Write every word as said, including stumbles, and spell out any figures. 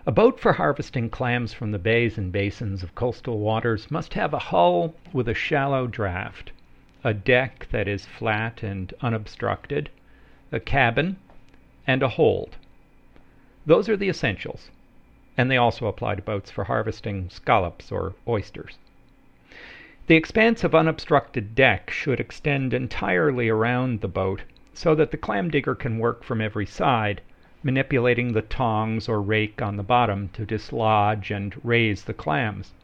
A boat for harvesting clams from the bays and basins of coastal waters must have a hull with a shallow draft, a deck that is flat and unobstructed, a cabin, and a hold. Those are the essentials, and they also apply to boats for harvesting scallops or oysters. The expanse of unobstructed deck should extend entirely around the boat so that the clam digger can work from every side, manipulating the tongs or rake on the bottom to dislodge and raise the clams.